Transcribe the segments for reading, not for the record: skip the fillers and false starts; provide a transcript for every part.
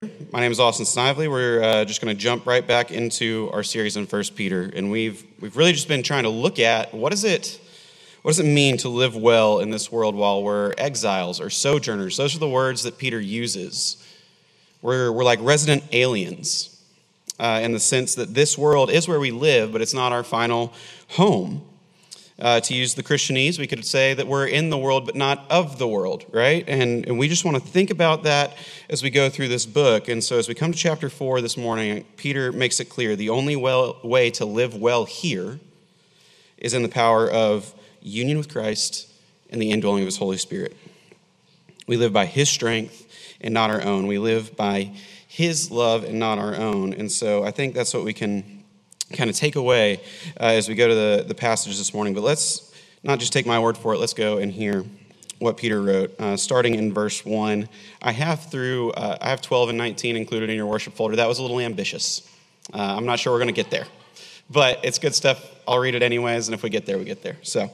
My name is Austin Snively. We're just going to jump right back into our series on 1 Peter, and we've really just been trying to look at what does it mean to live well in this world while we're exiles or sojourners. Those are the words that Peter uses. We're like resident aliens in the sense that this world is where we live, but it's not our final home. To use the Christianese, we could say that we're in the world, but not of the world, right? And we just want to think about that as we go through this book. And so as we come to chapter 4 this morning, Peter makes it clear the only way to live well here is in the power of union with Christ and the indwelling of his Holy Spirit. We live by his strength and not our own. We live by his love and not our own. And so I think that's what we can kind of take away as we go to the passage this morning. But let's not just take my word for it. Let's go and hear what Peter wrote, starting in verse 1. I have 12 and 19 included in your worship folder. That was a little ambitious. I'm not sure we're going to get there, but it's good stuff. I'll read it anyways, and if we get there, we get there. So,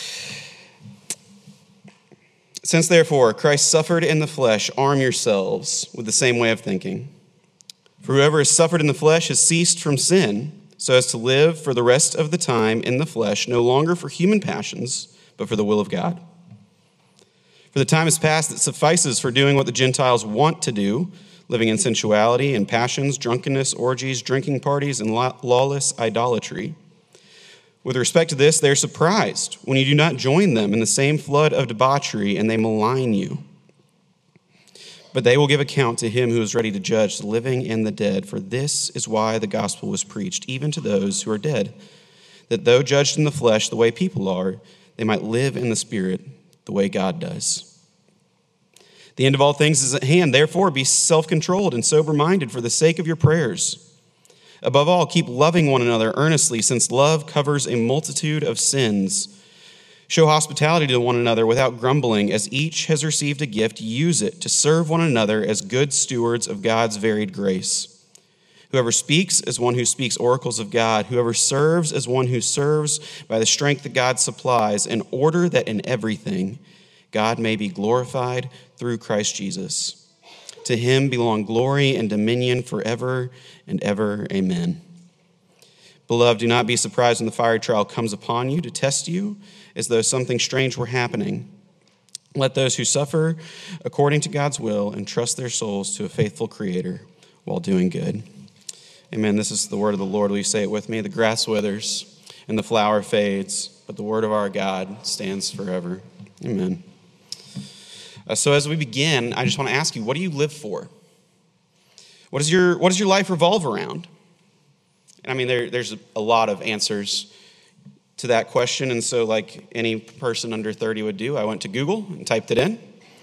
since therefore Christ suffered in the flesh, arm yourselves with the same way of thinking. For whoever has suffered in the flesh has ceased from sin, so as to live for the rest of the time in the flesh, no longer for human passions, but for the will of God. For the time is past that suffices for doing what the Gentiles want to do, living in sensuality and passions, drunkenness, orgies, drinking parties, and lawless idolatry. With respect to this, they're surprised when you do not join them in the same flood of debauchery, and they malign you. But they will give account to him who is ready to judge the living and the dead, for this is why the gospel was preached, even to those who are dead, that though judged in the flesh the way people are, they might live in the spirit the way God does. The end of all things is at hand. Therefore, be self-controlled and sober-minded for the sake of your prayers. Above all, keep loving one another earnestly, since love covers a multitude of sins. Show hospitality to one another without grumbling. As each has received a gift, use it to serve one another as good stewards of God's varied grace. Whoever speaks as one who speaks oracles of God. Whoever serves as one who serves by the strength that God supplies, in order that in everything God may be glorified through Christ Jesus. To him belong glory and dominion forever and ever. Amen. Beloved, do not be surprised when the fiery trial comes upon you to test you, as though something strange were happening. Let those who suffer according to God's will entrust their souls to a faithful Creator while doing good. Amen. This is the word of the Lord. Will you say it with me? The grass withers and the flower fades, but the word of our God stands forever. Amen. So as we begin, I just want to ask you, what do you live for? What does your life revolve around? And I mean, there's a lot of answers to that question, and so like any person under 30 would do, I went to Google and typed it in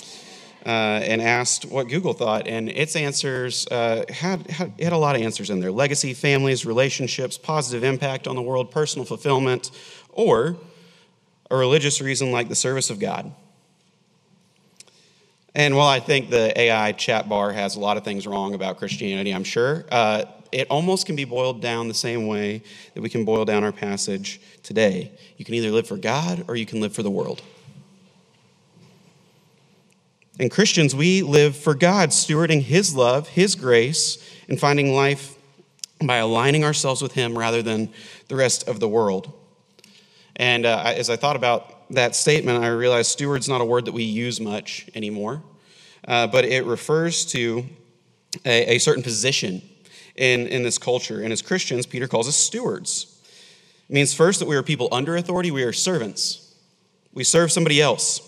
and asked what Google thought, and its answers had a lot of answers in there: legacy, families, relationships, positive impact on the world, personal fulfillment, or a religious reason like the service of God. And while I think the AI chat bar has a lot of things wrong about Christianity, I'm sure, it almost can be boiled down the same way that we can boil down our passage today. You can either live for God or you can live for the world. And Christians, we live for God, stewarding his love, his grace, and finding life by aligning ourselves with him rather than the rest of the world. And as I thought about that statement, I realized steward's not a word that we use much anymore, but it refers to a certain position in this culture. And as Christians, Peter calls us stewards. It means first that we are people under authority. We are servants. We serve somebody else,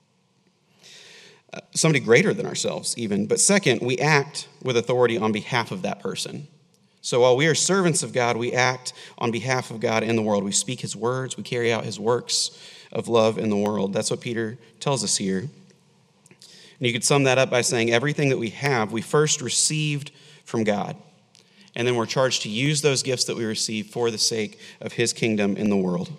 somebody greater than ourselves even. But second, we act with authority on behalf of that person. So while we are servants of God, we act on behalf of God in the world. We speak his words. We carry out his works of love in the world. That's what Peter tells us here. And you could sum that up by saying everything that we have, we first received from God. And then we're charged to use those gifts that we receive for the sake of his kingdom in the world.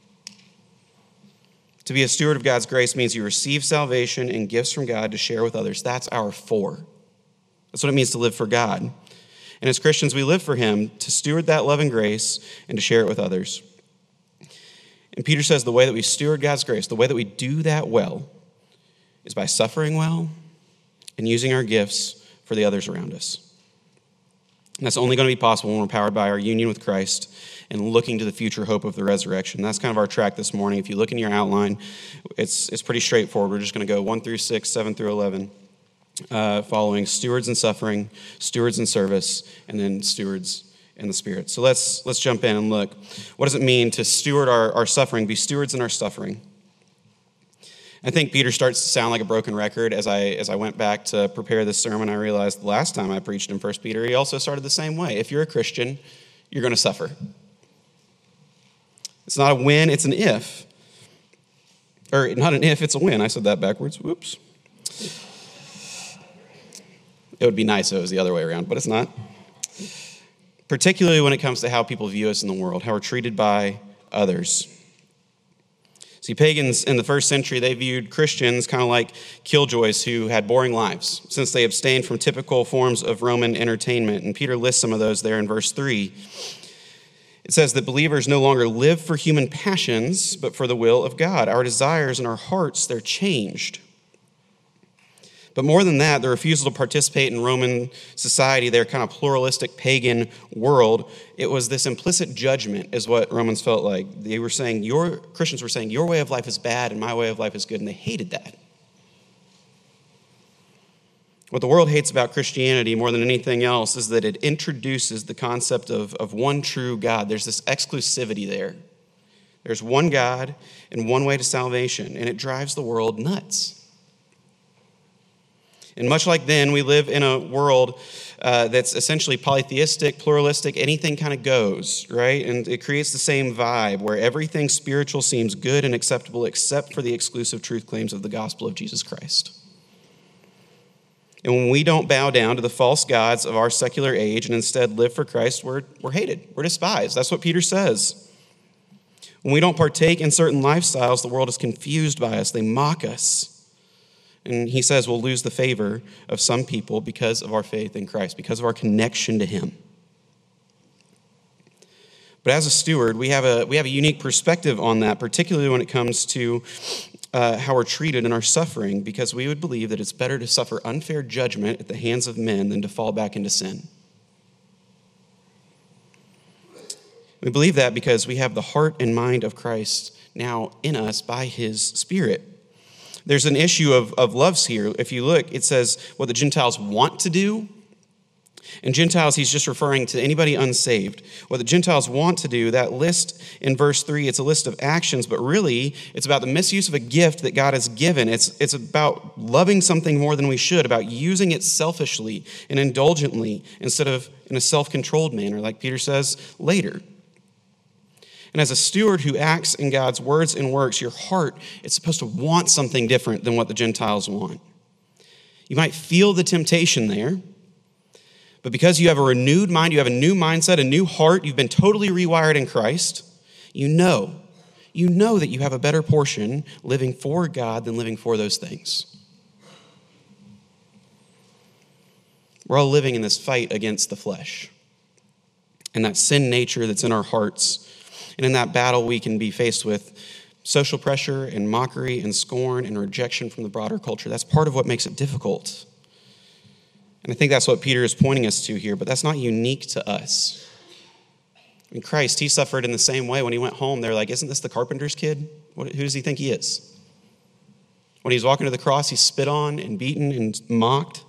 To be a steward of God's grace means you receive salvation and gifts from God to share with others. That's our for. That's what it means to live for God. And as Christians, we live for him to steward that love and grace and to share it with others. And Peter says the way that we steward God's grace, the way that we do that well, is by suffering well and using our gifts for the others around us. And that's only going to be possible when we're powered by our union with Christ and looking to the future hope of the resurrection. That's kind of our track this morning. If you look in your outline, it's pretty straightforward. We're just going to go 1 through 6, 7 through 11, following stewards in suffering, stewards in service, and then stewards in the Spirit. So let's jump in and look. What does it mean to steward our suffering, be stewards in our suffering? I think Peter starts to sound like a broken record. As I went back to prepare this sermon, I realized the last time I preached in 1 Peter, he also started the same way. If you're a Christian, you're going to suffer. It's not a win, it's an if. Or not an if, it's a win. I said that backwards. Whoops. It would be nice if it was the other way around, but it's not. Particularly when it comes to how people view us in the world, how we're treated by others. See, pagans in the first century, they viewed Christians kind of like killjoys who had boring lives, since they abstained from typical forms of Roman entertainment. And Peter lists some of those there in verse 3. It says that believers no longer live for human passions, but for the will of God. Our desires and our hearts, they're changed. But more than that, the refusal to participate in Roman society, their kind of pluralistic pagan world, it was this implicit judgment is what Romans felt like. They were saying, Christians were saying, your way of life is bad and my way of life is good, and they hated that. What the world hates about Christianity more than anything else is that it introduces the concept of one true God. There's this exclusivity there. There's one God and one way to salvation, and it drives the world nuts. And much like then, we live in a world that's essentially polytheistic, pluralistic, anything kind of goes, right? And it creates the same vibe where everything spiritual seems good and acceptable except for the exclusive truth claims of the gospel of Jesus Christ. And when we don't bow down to the false gods of our secular age and instead live for Christ, we're hated, we're despised. That's what Peter says. When we don't partake in certain lifestyles, the world is confused by us. They mock us. And he says we'll lose the favor of some people because of our faith in Christ, because of our connection to him. But as a steward, we have a unique perspective on that, particularly when it comes to how we're treated in our suffering, because we would believe that it's better to suffer unfair judgment at the hands of men than to fall back into sin. We believe that because we have the heart and mind of Christ now in us by his Spirit. There's an issue of loves here. If you look, it says what the Gentiles want to do. And Gentiles, he's just referring to anybody unsaved. What the Gentiles want to do, that list in verse 3, it's a list of actions, but really it's about the misuse of a gift that God has given. It's about loving something more than we should, about using it selfishly and indulgently instead of in a self-controlled manner, like Peter says later. And as a steward who acts in God's words and works, your heart, it's supposed to want something different than what the Gentiles want. You might feel the temptation there, but because you have a renewed mind, you have a new mindset, a new heart, you've been totally rewired in Christ, you know that you have a better portion living for God than living for those things. We're all living in this fight against the flesh and that sin nature that's in our hearts. And in that battle, we can be faced with social pressure and mockery and scorn and rejection from the broader culture. That's part of what makes it difficult. And I think that's what Peter is pointing us to here, but that's not unique to us. I mean, Christ, he suffered in the same way. When he went home, they're like, isn't this the carpenter's kid? Who does he think he is? When he's walking to the cross, he's spit on and beaten and mocked.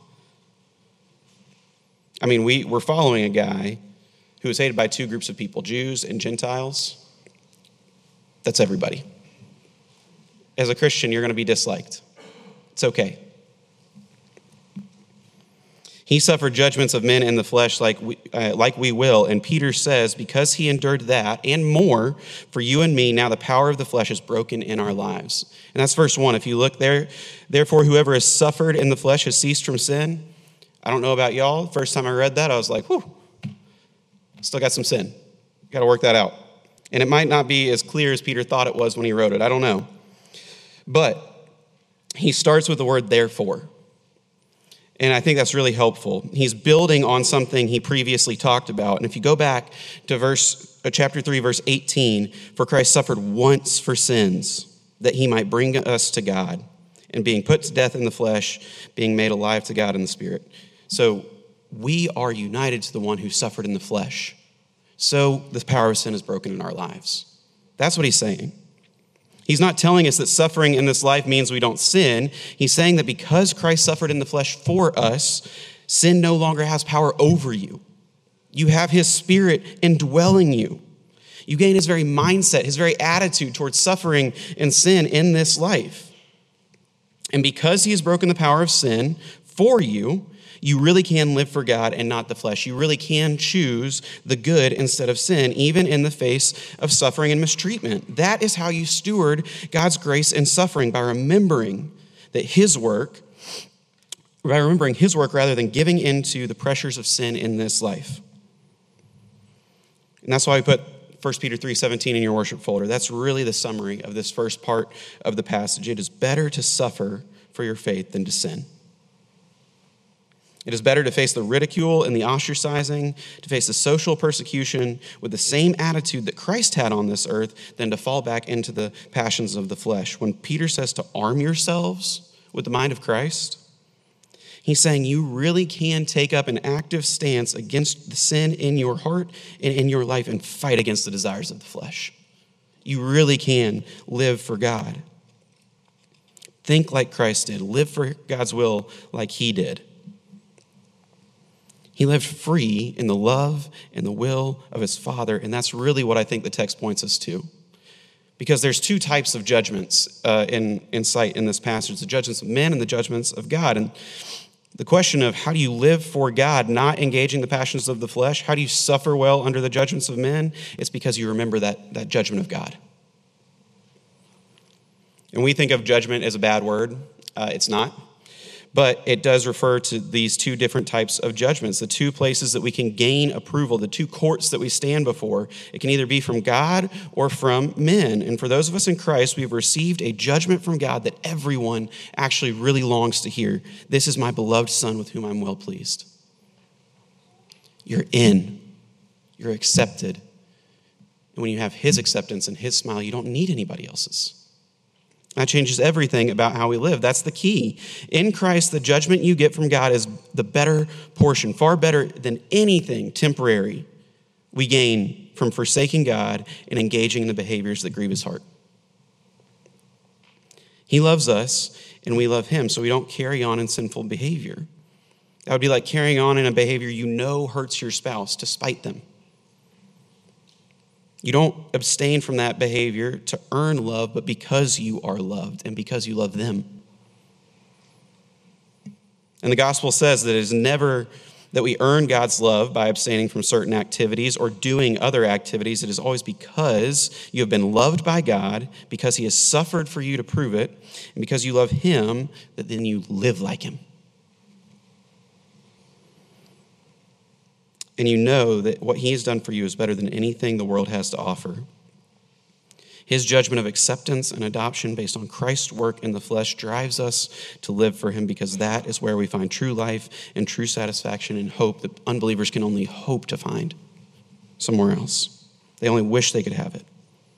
I mean, we're following a guy who was hated by two groups of people, Jews and Gentiles. That's everybody. As a Christian, you're going to be disliked. It's okay. He suffered judgments of men in the flesh like we will. And Peter says, because he endured that and more for you and me, now the power of the flesh is broken in our lives. And that's verse 1. If you look there, therefore whoever has suffered in the flesh has ceased from sin. I don't know about y'all. First time I read that, I was like, whew, still got some sin. Got to work that out. And it might not be as clear as Peter thought it was when he wrote it. I don't know. But he starts with the word therefore. And I think that's really helpful. He's building on something he previously talked about. And if you go back to chapter 3, verse 18, for Christ suffered once for sins, that he might bring us to God, and being put to death in the flesh, being made alive to God in the Spirit. So we are united to the one who suffered in the flesh. So the power of sin is broken in our lives. That's what he's saying. He's not telling us that suffering in this life means we don't sin. He's saying that because Christ suffered in the flesh for us, sin no longer has power over you. You have his Spirit indwelling you. You gain his very mindset, his very attitude towards suffering and sin in this life. And because he has broken the power of sin for you, you really can live for God and not the flesh. You really can choose the good instead of sin, even in the face of suffering and mistreatment. That is how you steward God's grace and suffering, by remembering that his work, rather than giving into the pressures of sin in this life. And that's why we put 1 Peter 3:17 in your worship folder. That's really the summary of this first part of the passage. It is better to suffer for your faith than to sin. It is better to face the ridicule and the ostracizing, to face the social persecution with the same attitude that Christ had on this earth, than to fall back into the passions of the flesh. When Peter says to arm yourselves with the mind of Christ, he's saying you really can take up an active stance against the sin in your heart and in your life and fight against the desires of the flesh. You really can live for God. Think like Christ did. Live for God's will like he did. He lived free in the love and the will of his Father, and that's really what I think the text points us to. Because there's two types of judgments in sight in this passage, the judgments of men and the judgments of God. And the question of how do you live for God, not engaging the passions of the flesh, how do you suffer well under the judgments of men? It's because you remember that judgment of God. And we think of judgment as a bad word. It's not. But it does refer to these two different types of judgments, the two places that we can gain approval, the two courts that we stand before. It can either be from God or from men. And for those of us in Christ, we've received a judgment from God that everyone actually really longs to hear. This is my beloved Son with whom I'm well pleased. You're in. You're accepted. And when you have his acceptance and his smile, you don't need anybody else's. That changes everything about how we live. That's the key. In Christ, the judgment you get from God is the better portion, far better than anything temporary we gain from forsaking God and engaging in the behaviors that grieve his heart. He loves us and we love him, so we don't carry on in sinful behavior. That would be like carrying on in a behavior you know hurts your spouse to spite them. You don't abstain from that behavior to earn love, but because you are loved and because you love them. And the gospel says that it is never that we earn God's love by abstaining from certain activities or doing other activities. It is always because you have been loved by God, because he has suffered for you to prove it, and because you love him, that then you live like him. And you know that what he has done for you is better than anything the world has to offer. His judgment of acceptance and adoption based on Christ's work in the flesh drives us to live for him, because that is where we find true life and true satisfaction and hope that unbelievers can only hope to find somewhere else. They only wish they could have it.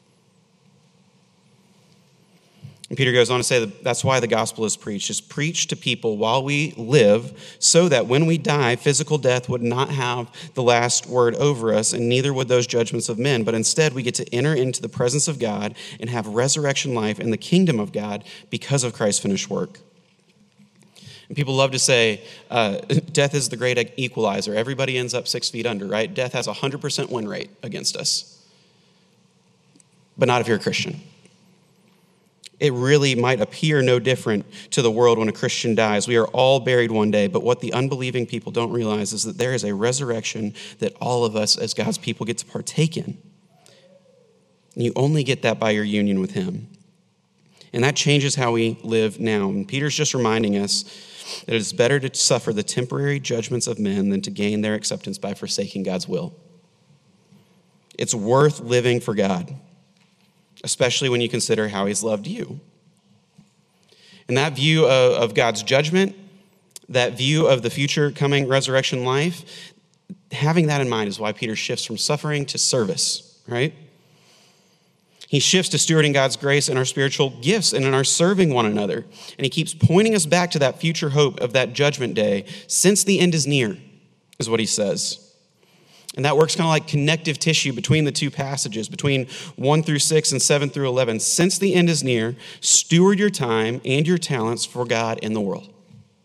And Peter goes on to say that that's why the gospel is preached. It's preached to people while we live, so that when we die, physical death would not have the last word over us, and neither would those judgments of men. But instead, we get to enter into the presence of God and have resurrection life in the kingdom of God because of Christ's finished work. And people love to say, death is the great equalizer. Everybody ends up 6 feet under, right? Death has a 100% win rate against us. But not if you're a Christian. It really might appear no different to the world when a Christian dies. We are all buried one day, but what the unbelieving people don't realize is that there is a resurrection that all of us as God's people get to partake in. And you only get that by your union with him. And that changes how we live now. And Peter's just reminding us that it is better to suffer the temporary judgments of men than to gain their acceptance by forsaking God's will. It's worth living for God, especially when you consider how he's loved you. And that view of God's judgment, that view of the future coming resurrection life, having that in mind is why Peter shifts from suffering to service, right? He shifts to stewarding God's grace in our spiritual gifts and in our serving one another. And he keeps pointing us back to that future hope of that judgment day, since the end is near, is what he says. And that works kind of like connective tissue between the two passages, between 1 through 6 and 7 through 11. Since the end is near, steward your time and your talents for God and the world.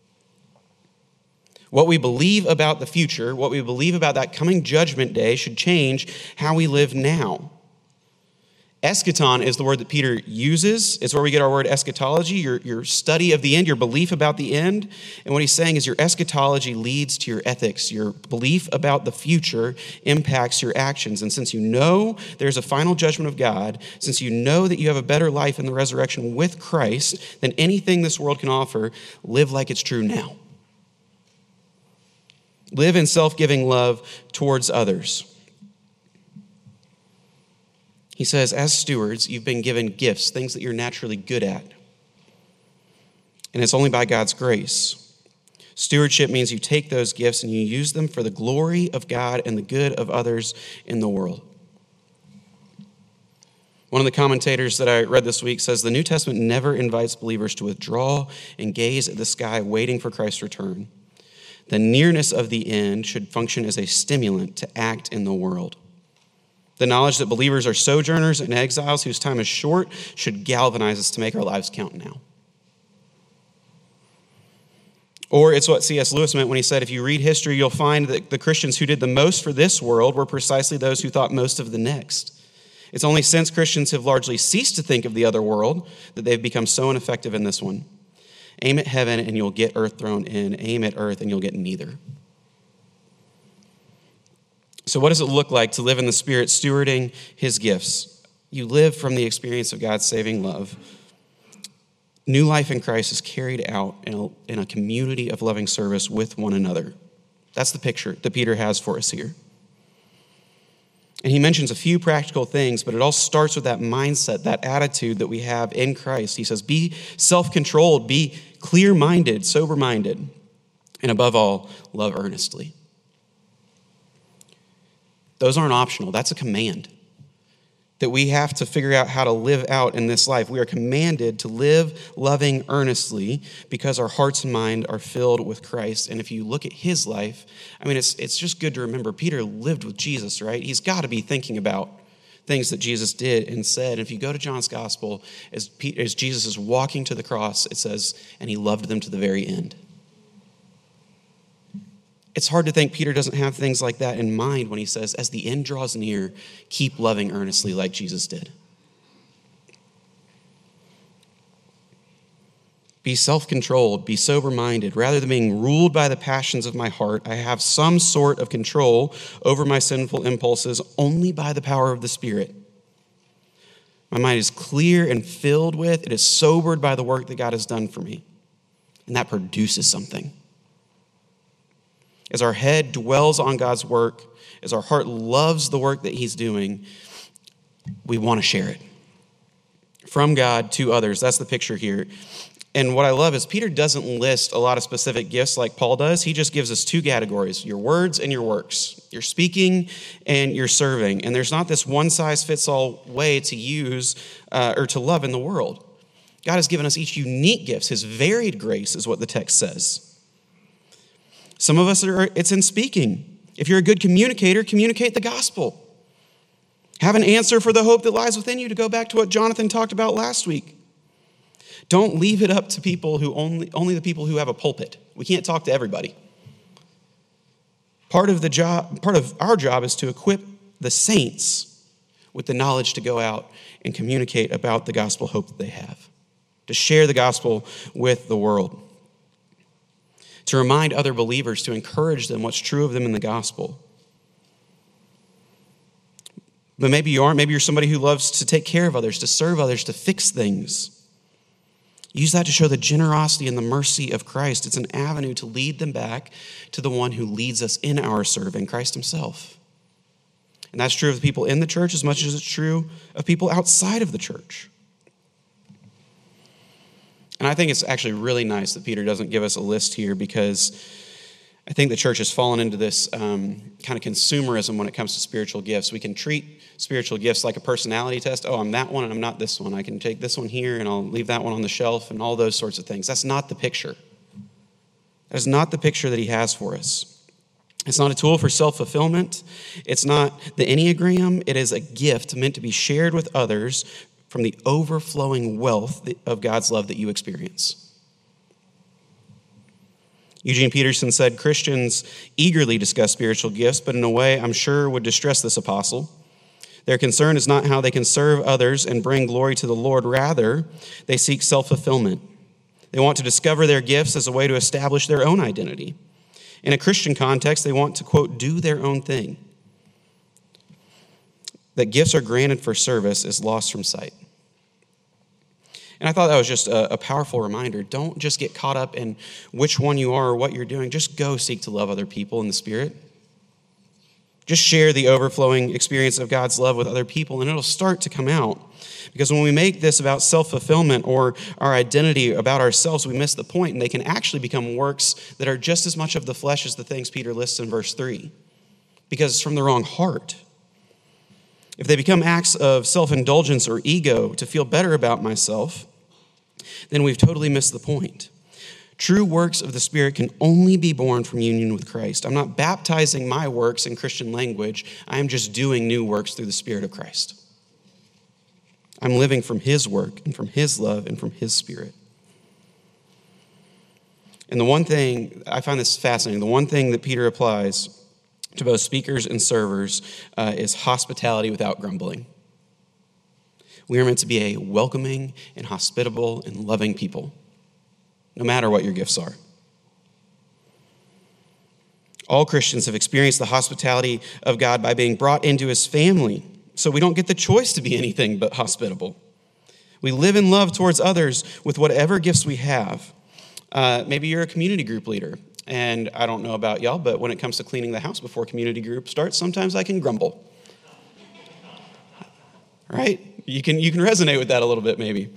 What we believe about the future, what we believe about that coming judgment day should change how we live now. Eschaton is the word that Peter uses. It's where we get our word eschatology, your study of the end, your belief about the end. And what he's saying is your eschatology leads to your ethics. Your belief about the future impacts your actions. And since you know there's a final judgment of God, since you know that you have a better life in the resurrection with Christ than anything this world can offer, live like it's true now. Live in self-giving love towards others. He says, as stewards, you've been given gifts, things that you're naturally good at. And it's only by God's grace. Stewardship means you take those gifts and you use them for the glory of God and the good of others in the world. One of the commentators that I read this week says the New Testament never invites believers to withdraw and gaze at the sky waiting for Christ's return. The nearness of the end should function as a stimulant to act in the world. The knowledge that believers are sojourners and exiles whose time is short should galvanize us to make our lives count now. Or it's what C.S. Lewis meant when he said, if you read history, you'll find that the Christians who did the most for this world were precisely those who thought most of the next. It's only since Christians have largely ceased to think of the other world that they've become so ineffective in this one. Aim at heaven and you'll get earth thrown in. Aim at earth and you'll get neither. So what does it look like to live in the Spirit, stewarding his gifts? You live from the experience of God's saving love. New life in Christ is carried out in a community of loving service with one another. That's the picture that Peter has for us here. And he mentions a few practical things, but it all starts with that mindset, that attitude that we have in Christ. He says, be self-controlled, be clear-minded, sober-minded, and above all, love earnestly. Those aren't optional. That's a command that we have to figure out how to live out in this life. We are commanded to live loving earnestly because our hearts and mind are filled with Christ. And if you look at his life, I mean, it's just good to remember Peter lived with Jesus, right? He's got to be thinking about things that Jesus did and said. And if you go to John's gospel, as Jesus is walking to the cross, it says, and he loved them to the very end. It's hard to think Peter doesn't have things like that in mind when he says, as the end draws near, keep loving earnestly like Jesus did. Be self-controlled, be sober-minded. Rather than being ruled by the passions of my heart, I have some sort of control over my sinful impulses only by the power of the Spirit. My mind is clear and filled with, it is sobered by the work that God has done for me. And that produces something. As our head dwells on God's work, as our heart loves the work that he's doing, we want to share it. From God to others. That's the picture here. And what I love is Peter doesn't list a lot of specific gifts like Paul does. He just gives us two categories, your words and your works. Your speaking and your serving. And there's not this one-size-fits-all way to use or to love in the world. God has given us each unique gifts. His varied grace is what the text says. Some of us, it's in speaking. If you're a good communicator, communicate the gospel. Have an answer for the hope that lies within you, to go back to what Jonathan talked about last week. Don't leave it up to people who only the people who have a pulpit. We can't talk to everybody. Part of our job is to equip the saints with the knowledge to go out and communicate about the gospel hope that they have, to share the gospel with the world, to remind other believers, to encourage them what's true of them in the gospel. But maybe you aren't. Maybe you're somebody who loves to take care of others, to serve others, to fix things. Use that to show the generosity and the mercy of Christ. It's an avenue to lead them back to the one who leads us in our serving, Christ himself. And that's true of the people in the church as much as it's true of people outside of the church. And I think it's actually really nice that Peter doesn't give us a list here because I think the church has fallen into this kind of consumerism when it comes to spiritual gifts. We can treat spiritual gifts like a personality test. Oh, I'm that one and I'm not this one. I can take this one here and I'll leave that one on the shelf and all those sorts of things. That's not the picture. That is not the picture that he has for us. It's not a tool for self-fulfillment. It's not the Enneagram. It is a gift meant to be shared with others from the overflowing wealth of God's love that you experience. Eugene Peterson said, Christians eagerly discuss spiritual gifts, but in a way I'm sure would distress this apostle. Their concern is not how they can serve others and bring glory to the Lord. Rather, they seek self-fulfillment. They want to discover their gifts as a way to establish their own identity. In a Christian context, they want to, quote, do their own thing. That gifts are granted for service is lost from sight. And I thought that was just a powerful reminder. Don't just get caught up in which one you are or what you're doing. Just go seek to love other people in the Spirit. Just share the overflowing experience of God's love with other people, and it'll start to come out. Because when we make this about self-fulfillment or our identity about ourselves, we miss the point, and they can actually become works that are just as much of the flesh as the things Peter lists in verse 3. Because it's from the wrong heart. If they become acts of self-indulgence or ego to feel better about myself, then we've totally missed the point. True works of the Spirit can only be born from union with Christ. I'm not baptizing my works in Christian language. I am just doing new works through the Spirit of Christ. I'm living from his work and from his love and from his Spirit. And the one thing, I find this fascinating, the one thing that Peter applies to both speakers and servers is hospitality without grumbling. We are meant to be a welcoming and hospitable and loving people, no matter what your gifts are. All Christians have experienced the hospitality of God by being brought into his family, so we don't get the choice to be anything but hospitable. We live in love towards others with whatever gifts we have. Maybe you're a community group leader. And I don't know about y'all, but when it comes to cleaning the house before community group starts, sometimes I can grumble. Right? You can resonate with that a little bit, maybe.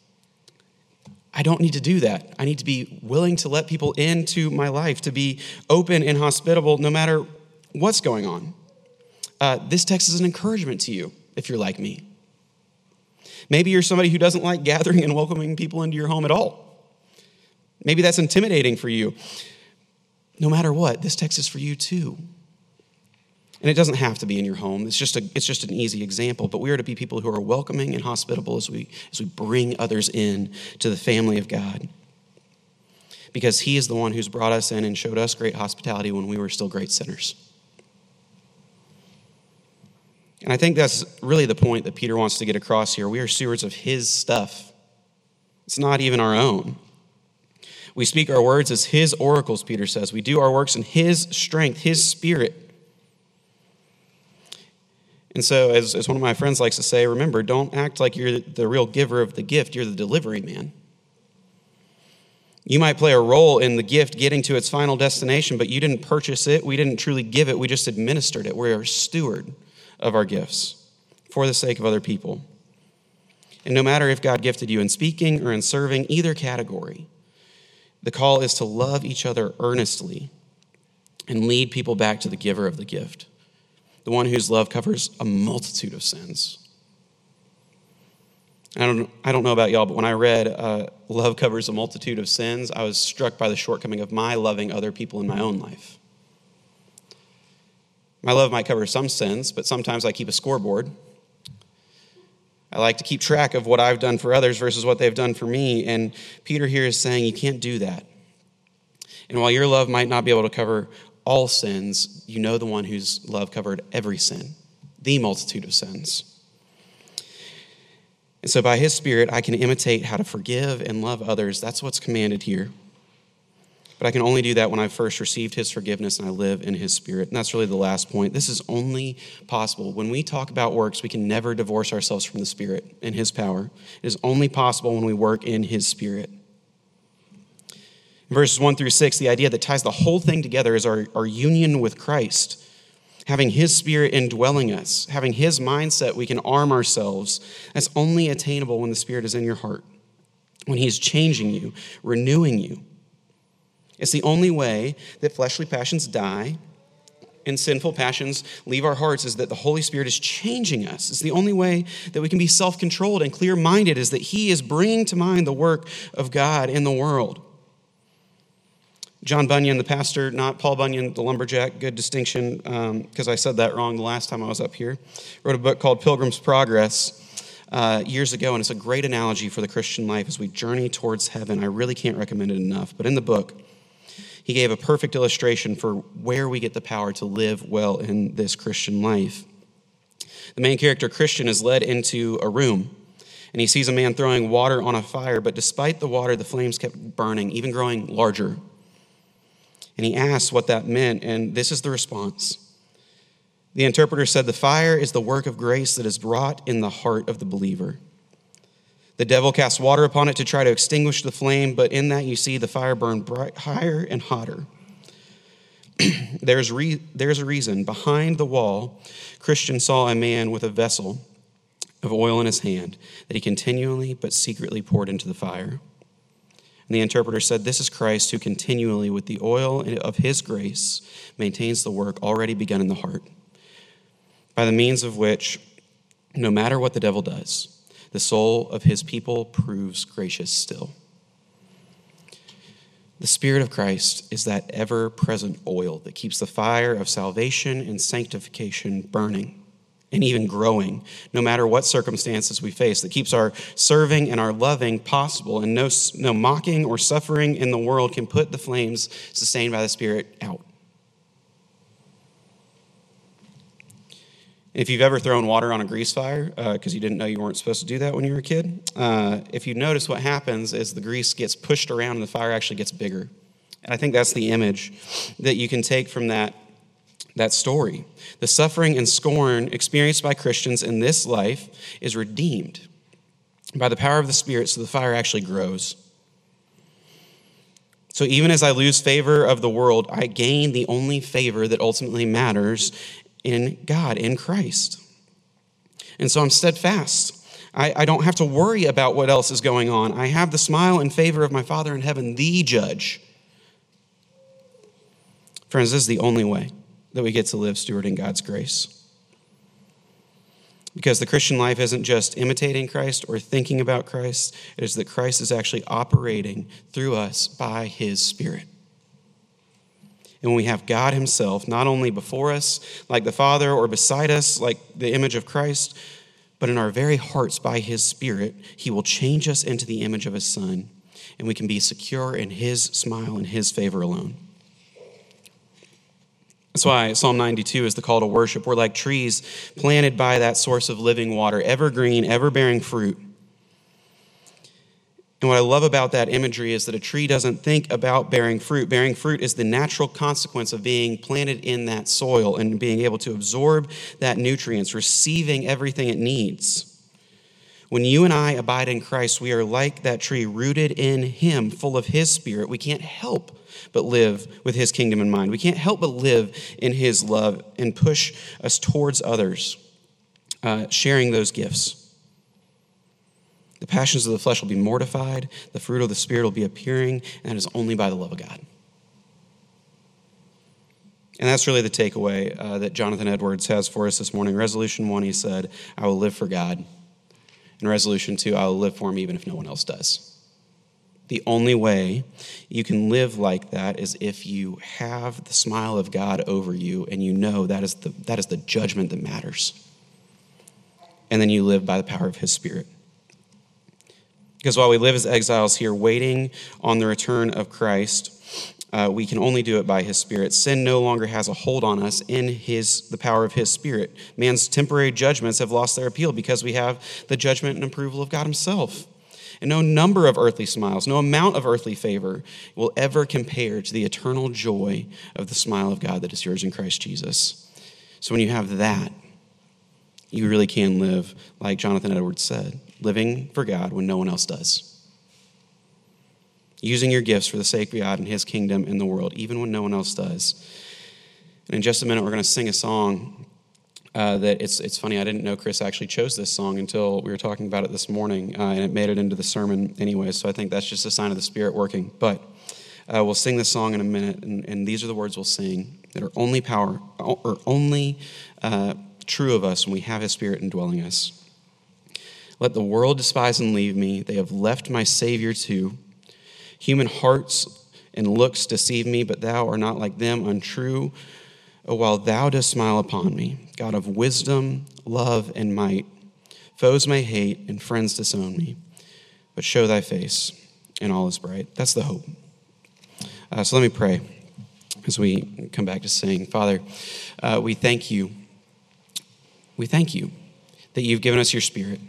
I don't need to do that. I need to be willing to let people into my life, to be open and hospitable no matter what's going on. This text is an encouragement to you if you're like me. Maybe you're somebody who doesn't like gathering and welcoming people into your home at all. Maybe that's intimidating for you. No matter what, this text is for you too. And it doesn't have to be in your home. It's just an easy example. But we are to be people who are welcoming and hospitable as we bring others in to the family of God. Because he is the one who's brought us in and showed us great hospitality when we were still great sinners. And I think that's really the point that Peter wants to get across here. We are stewards of his stuff. It's not even our own. We speak our words as his oracles, Peter says. We do our works in his strength, his Spirit. And so, as one of my friends likes to say, remember, don't act like you're the real giver of the gift. You're the delivery man. You might play a role in the gift getting to its final destination, but you didn't purchase it. We didn't truly give it. We just administered it. We're a steward of our gifts for the sake of other people. And no matter if God gifted you in speaking or in serving, either category, the call is to love each other earnestly and lead people back to the giver of the gift, the one whose love covers a multitude of sins. I don't know about y'all, but when I read love covers a multitude of sins, I was struck by the shortcoming of my loving other people in my own life. My love might cover some sins, but sometimes I keep a scoreboard. I like to keep track of what I've done for others versus what they've done for me. And Peter here is saying you can't do that. And while your love might not be able to cover all sins, you know the one whose love covered every sin, the multitude of sins. And so by his Spirit, I can imitate how to forgive and love others. That's what's commanded here. But I can only do that when I've first received his forgiveness and I live in his Spirit. And that's really the last point. This is only possible. When we talk about works, we can never divorce ourselves from the Spirit and his power. It is only possible when we work in his Spirit. In verses 1-6, the idea that ties the whole thing together is our union with Christ. Having his Spirit indwelling us, having his mindset, we can arm ourselves. That's only attainable when the Spirit is in your heart, when he's changing you, renewing you. It's the only way that fleshly passions die and sinful passions leave our hearts, is that the Holy Spirit is changing us. It's the only way that we can be self-controlled and clear-minded, is that he is bringing to mind the work of God in the world. John Bunyan, the pastor, not Paul Bunyan, the lumberjack, good distinction, because I said that wrong the last time I was up here, wrote a book called Pilgrim's Progress years ago, and it's a great analogy for the Christian life as we journey towards heaven. I really can't recommend it enough. But in the book, he gave a perfect illustration for where we get the power to live well in this Christian life. The main character, Christian, is led into a room, and he sees a man throwing water on a fire, but despite the water, the flames kept burning, even growing larger. And he asks what that meant, and this is the response. The interpreter said, "The fire is the work of grace that is wrought in the heart of the believer. The devil casts water upon it to try to extinguish the flame, but in that you see the fire burn bright, higher and hotter." There's a reason. Behind the wall, Christian saw a man with a vessel of oil in his hand that he continually but secretly poured into the fire. And the interpreter said, "This is Christ, who continually with the oil of his grace maintains the work already begun in the heart, by the means of which, no matter what the devil does, the soul of his people proves gracious still." The Spirit of Christ is that ever-present oil that keeps the fire of salvation and sanctification burning and even growing, no matter what circumstances we face, that keeps our serving and our loving possible, and no mocking or suffering in the world can put the flames sustained by the Spirit out. If you've ever thrown water on a grease fire, because you didn't know you weren't supposed to do that when you were a kid, if you notice, what happens is the grease gets pushed around and the fire actually gets bigger. And I think that's the image that you can take from that story. The suffering and scorn experienced by Christians in this life is redeemed by the power of the Spirit, so the fire actually grows. So even as I lose favor of the world, I gain the only favor that ultimately matters in God, in Christ. And so I'm steadfast. I don't have to worry about what else is going on. I have the smile and favor of my Father in heaven, the judge. Friends, this is the only way that we get to live stewarding God's grace. Because the Christian life isn't just imitating Christ or thinking about Christ. It is that Christ is actually operating through us by his Spirit. And when we have God himself, not only before us, like the Father, or beside us, like the image of Christ, but in our very hearts by his Spirit, he will change us into the image of his Son, and we can be secure in his smile and his favor alone. That's why Psalm 92 is the call to worship. We're like trees planted by that source of living water, ever green, ever bearing fruit. And what I love about that imagery is that a tree doesn't think about bearing fruit. Bearing fruit is the natural consequence of being planted in that soil and being able to absorb that nutrients, receiving everything it needs. When you and I abide in Christ, we are like that tree, rooted in him, full of his Spirit. We can't help but live with his kingdom in mind. We can't help but live in his love and push us towards others, sharing those gifts. The passions of the flesh will be mortified. The fruit of the Spirit will be appearing, and that is only by the love of God. And that's really the takeaway that Jonathan Edwards has for us this morning. Resolution 1, he said, "I will live for God." And resolution 2, I will live for him even if no one else does. The only way you can live like that is if you have the smile of God over you and you know that is the judgment that matters. And then you live by the power of his Spirit. Because while we live as exiles here waiting on the return of Christ, we can only do it by his Spirit. Sin no longer has a hold on us in the power of his Spirit. Man's temporary judgments have lost their appeal because we have the judgment and approval of God himself. And no number of earthly smiles, no amount of earthly favor will ever compare to the eternal joy of the smile of God that is yours in Christ Jesus. So when you have that, you really can live like Jonathan Edwards said, living for God when no one else does. Using your gifts for the sake of God and his kingdom in the world, even when no one else does. And in just a minute, we're going to sing a song that it's funny, I didn't know Chris actually chose this song until we were talking about it this morning, and it made it into the sermon anyway, so I think that's just a sign of the Spirit working. But We'll sing this song in a minute, and these are the words we'll sing that are only true of us when we have his Spirit indwelling us. Let the world despise and leave me. They have left my Savior too. Human hearts and looks deceive me, but thou art not like them, untrue. Oh, while thou dost smile upon me, God of wisdom, love, and might, foes may hate and friends disown me, but show thy face, and all is bright. That's the hope. So let me pray as we come back to sing. Father, we thank you. We thank you that you've given us your Spirit,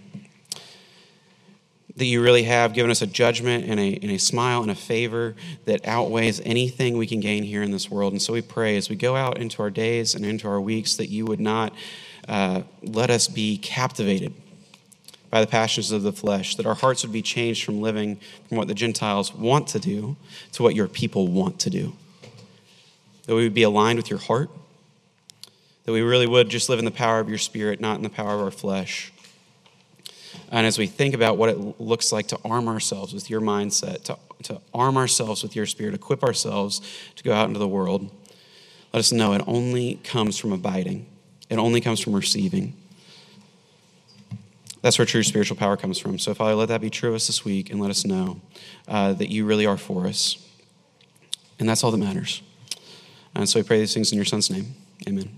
that you really have given us a judgment and a smile and a favor that outweighs anything we can gain here in this world. And so we pray as we go out into our days and into our weeks that you would not let us be captivated by the passions of the flesh, that our hearts would be changed from living from what the Gentiles want to do to what your people want to do, that we would be aligned with your heart, that we really would just live in the power of your Spirit, not in the power of our flesh. And as we think about what it looks like to arm ourselves with your mindset, to arm ourselves with your Spirit, equip ourselves to go out into the world, let us know it only comes from abiding. It only comes from receiving. That's where true spiritual power comes from. So, Father, let that be true of us this week, and let us know that you really are for us. And that's all that matters. And so we pray these things in your Son's name. Amen.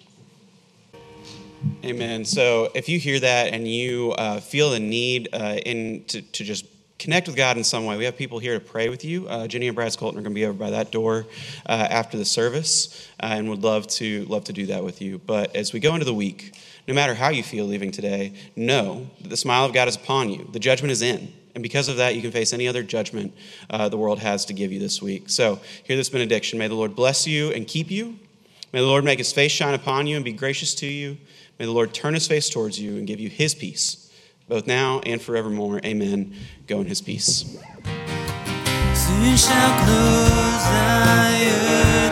Amen. So if you hear that and you feel the need to just connect with God in some way, we have people here to pray with you. Jenny and Brad Skolton are going to be over by that door after the service and would love to do that with you. But as we go into the week, no matter how you feel leaving today, know that the smile of God is upon you. The judgment is in. And because of that, you can face any other judgment the world has to give you this week. So hear this benediction. May the Lord bless you and keep you. May the Lord make his face shine upon you and be gracious to you. May the Lord turn his face towards you and give you his peace, both now and forevermore. Amen. Go in his peace. Soon shall close thy